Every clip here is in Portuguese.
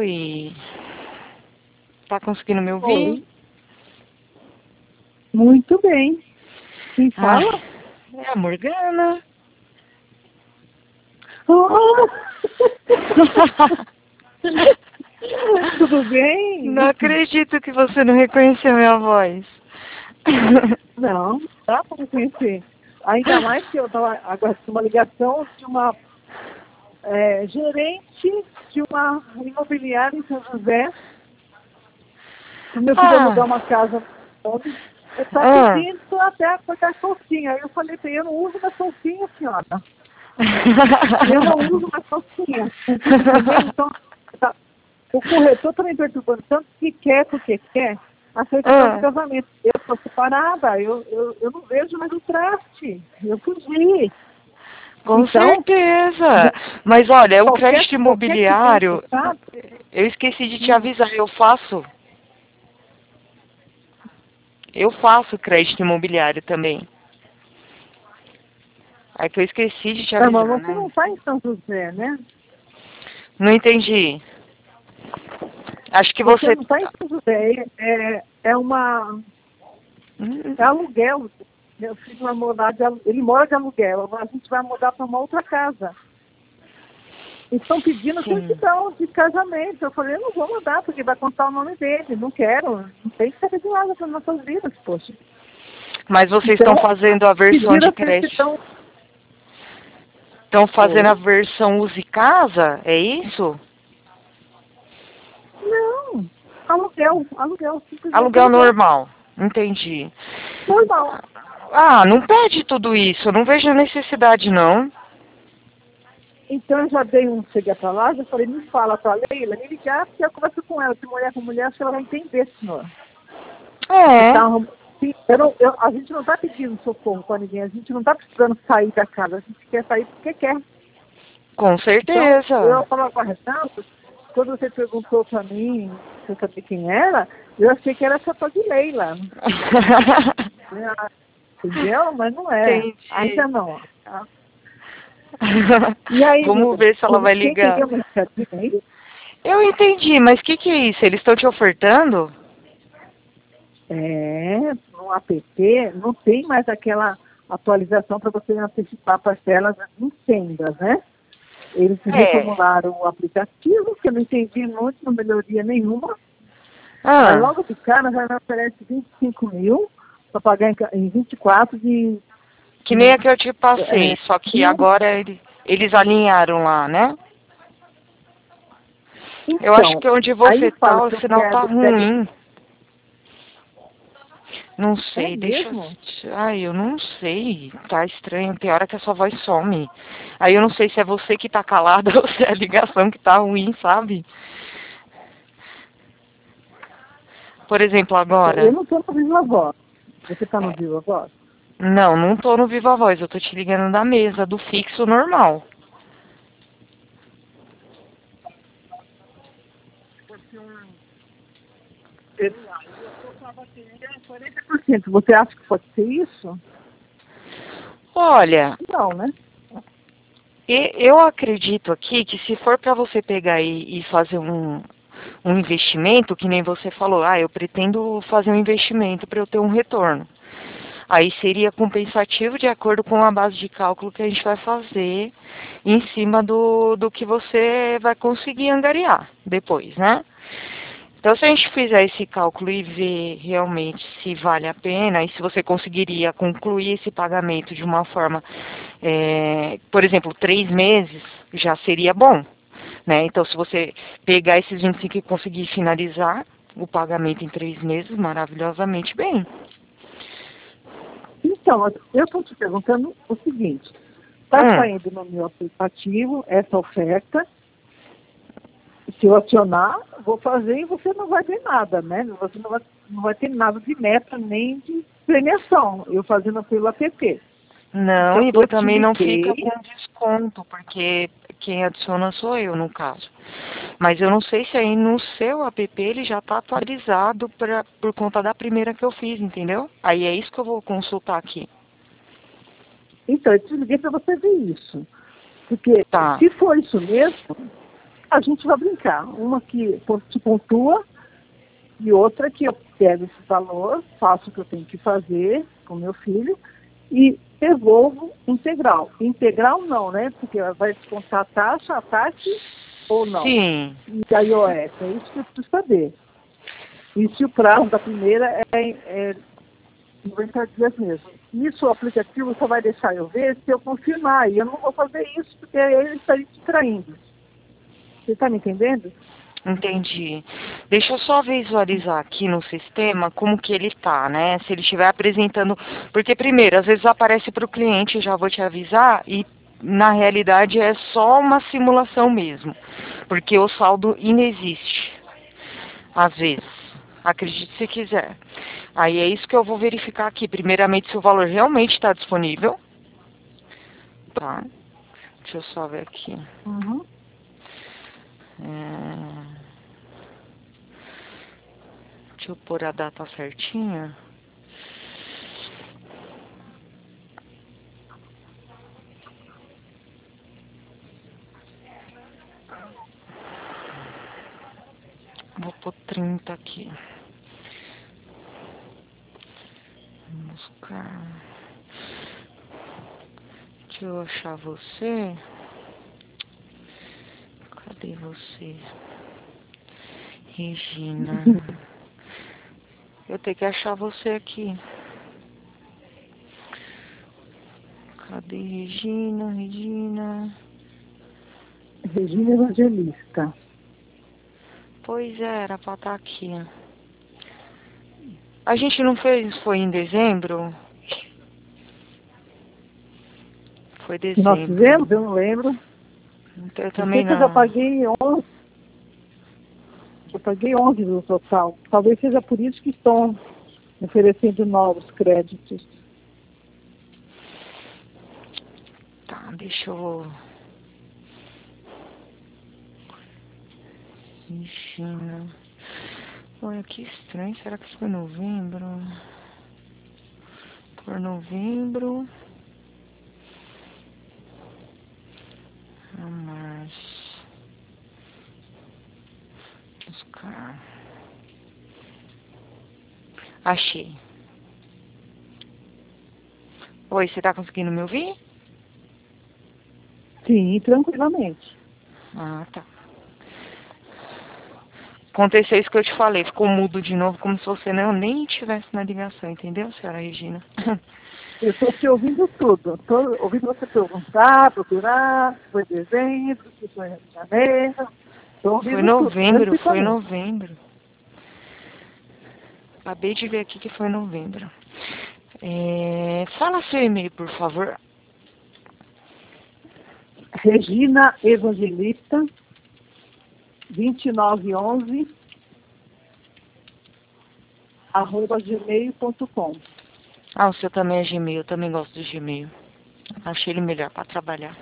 Oi. Tá conseguindo me ouvir? Oi. Muito bem. Quem fala? É a Morgana. Oh! Tudo bem? Não acredito que você não reconheceu minha voz. Não, dá para reconhecer. Ainda mais que eu estava agora com uma ligação de uma gerente de uma imobiliária em São José. O meu filho alugar uma casa onde está pedindo até a cortar calcinha. Aí eu falei para ele, eu não uso mais calcinha, senhora. Eu não uso mais calcinha. Então, tá. O corretor também perturbando tanto que quer, porque quer, a certidão de casamento. Eu estou separada, eu não vejo mais o traste. Eu fugi. Com certeza. Mas olha, o crédito imobiliário, eu esqueci de te avisar, eu faço crédito imobiliário também. É que eu esqueci de te avisar, mas você não está em São José, né? Não entendi. Acho que você não está em São José. É aluguel. Meu filho vai mudar ele mora de aluguel. A gente vai mudar para uma outra casa. Estão pedindo certidão de casamento. Eu falei, eu não vou mudar, porque vai contar o nome dele. Não quero. Não tem que saber de nada para nossas vidas, poxa. Mas vocês estão fazendo a versão de crédito. Estão fazendo a versão use casa? É isso? Não. Aluguel. Aluguel normal. Entendi. Normal. Não pede tudo isso. Eu não vejo a necessidade, não. Então, eu já dei um cheguei para lá, já falei, me fala para a Leila, me ligar, porque eu converso com ela, de mulher com mulher, acho que ela vai entender, senhor. Então, a gente não está pedindo socorro para ninguém, a gente não está precisando sair da casa, a gente quer sair porque quer. Com certeza. Então, eu estava aguardando, quando você perguntou para mim se eu sabia quem era, eu achei que era essa tal de Leila. Entendeu? Mas não é. Entendi. Ainda não. E aí, vamos ver se ela vai ligar. Eu entendi, mas o que é isso? Eles estão te ofertando? No app não tem mais aquela atualização para você antecipar parcelas em sendas, né? Eles reformularam o aplicativo, que eu não entendi muito, não melhoria nenhuma. Aí logo de cara já me oferece 25 mil para pagar em 24 de... Que nem a que eu te passei, só que agora eles alinharam lá, né? Então, eu acho que onde você tá, o sinal tá ruim. Não sei, eu não sei. Tá estranho, tem hora que a sua voz some. Aí eu não sei se é você que tá calada ou se é a ligação que tá ruim, sabe? Por exemplo, agora. Eu não tô no Viva Voz. Você tá no Viva Voz? Não tô no Viva Voz, eu tô te ligando da mesa, do fixo normal. Você acha que pode ser isso? Olha, não, né? Eu acredito aqui que se for para você pegar e fazer um investimento, que nem você falou, eu pretendo fazer um investimento para eu ter um retorno. Aí seria compensativo de acordo com a base de cálculo que a gente vai fazer em cima do que você vai conseguir angariar depois, né? Então, se a gente fizer esse cálculo e ver realmente se vale a pena e se você conseguiria concluir esse pagamento de uma forma, por exemplo, 3 meses, já seria bom, né? Então, se você pegar esses 25 e conseguir finalizar o pagamento em 3 meses, maravilhosamente bem. Então, eu estou te perguntando o seguinte, está saindo no meu aplicativo essa oferta, se eu acionar, vou fazer e você não vai ver nada, né? Você não vai ter nada de meta nem de premiação, eu fazendo pelo app. Não, então, e você também não fica com desconto, porque quem adiciona sou eu, no caso. Mas eu não sei se aí no seu app ele já está atualizado por conta da primeira que eu fiz, entendeu? Aí é isso que eu vou consultar aqui. Então, eu te liguei para você ver isso. Porque se for isso mesmo, A gente vai brincar. Uma que te pontua e outra que eu pego esse valor, faço o que eu tenho que fazer com meu filho e devolvo integral. Integral não, né? Porque vai descontar a taxa ou não. Sim. E a IOS, é isso que eu preciso saber. E se o prazo da primeira é 90 dias mesmo. Isso o aplicativo só vai deixar eu ver se eu confirmar. E eu não vou fazer isso porque aí ele estaria te traindo. Você está me entendendo? Entendi. Deixa eu só visualizar aqui no sistema como que ele tá, né? Se ele estiver apresentando... Porque, primeiro, às vezes aparece para o cliente, já vou te avisar, e na realidade é só uma simulação mesmo. Porque o saldo inexiste. Às vezes. Acredite se quiser. Aí é isso que eu vou verificar aqui. Primeiramente, se o valor realmente está disponível. Tá? Deixa eu só ver aqui. Uhum. Deixa eu pôr a data certinha. Vou pôr 30 aqui. Vamos buscar. Deixa eu achar você. Cadê você? Regina. Eu tenho que achar você aqui. Cadê Regina? Regina. Regina Evangelista. Pois é, era pra estar aqui. A gente não fez, foi em dezembro? Foi Que nós dezembro. fizemos, eu não lembro. Então, eu Eu também sei que eu já não. paguei 11. Eu paguei 11 no total. Talvez seja por isso que estão oferecendo novos créditos. Tá, deixa eu... Regina. Olha, que estranho. Será que isso foi novembro? Por novembro. Março. Buscar. Achei. Oi, você tá conseguindo me ouvir? Sim, tranquilamente. Ah, tá. Aconteceu isso que eu te falei, ficou mudo de novo, como se você nem estivesse na ligação, entendeu, senhora Regina? Eu estou te ouvindo tudo. Estou ouvindo você perguntar, procurar, se foi dezembro, se foi janeiro. Estou Foi ouvindo tudo, novembro, foi tranquilamente. novembro. Acabei de ver aqui que foi novembro. Fala seu e-mail, por favor. Regina Evangelista, 2911, @gmail.com. Ah, o seu também é Gmail, eu também gosto do Gmail. Achei ele melhor para trabalhar.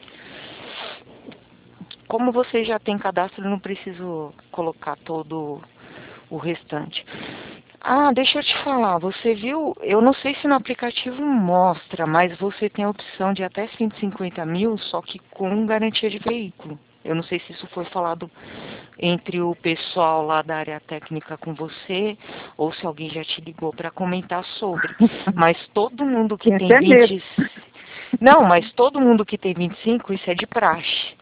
Como você já tem cadastro, eu não preciso colocar todo o restante. Ah, deixa eu te falar, você viu, eu não sei se no aplicativo mostra, mas você tem a opção de até 150 mil, só que com garantia de veículo. Eu não sei se isso foi falado entre o pessoal lá da área técnica com você, ou se alguém já te ligou para comentar sobre. Mas todo mundo que Tem tem até medo. 20... Não, mas todo mundo que tem 25, isso é de praxe.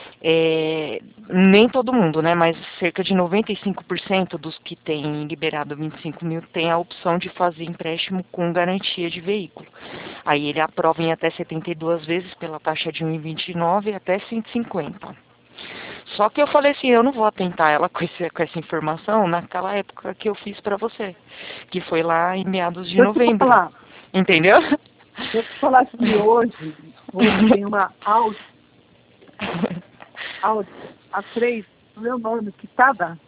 Nem todo mundo, né? Mas cerca de 95% dos que têm liberado 25 mil tem a opção de fazer empréstimo com garantia de veículo. Aí ele aprova em até 72 vezes pela taxa de 1,29 até 150. Só que eu falei assim, eu não vou atentar ela com essa informação naquela época que eu fiz para você, que foi lá em meados de Deixa eu te novembro. falar, Entendeu? deixa eu te falar que hoje tem uma Audi A3, o meu nome, quitada.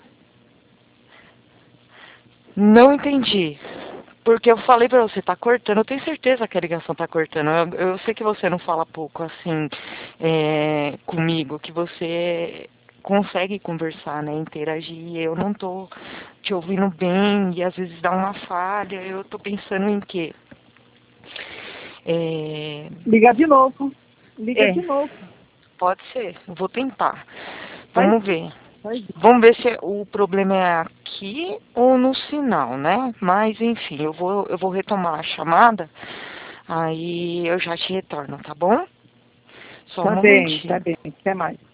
Não entendi. Porque eu falei pra você, tá cortando, eu tenho certeza que a ligação tá cortando. Eu sei que você não fala pouco assim comigo, que você consegue conversar, né, interagir. Eu não tô te ouvindo bem e às vezes dá uma falha. Eu tô pensando em quê? Liga de novo. Liga É, de novo. pode ser, eu vou tentar. Vamos ver. Vamos ver se o problema é aqui ou no sinal, né? Mas, enfim, eu vou retomar a chamada, aí eu já te retorno, tá bom? Só um Tá bem, momentinho. tá bem. Até mais.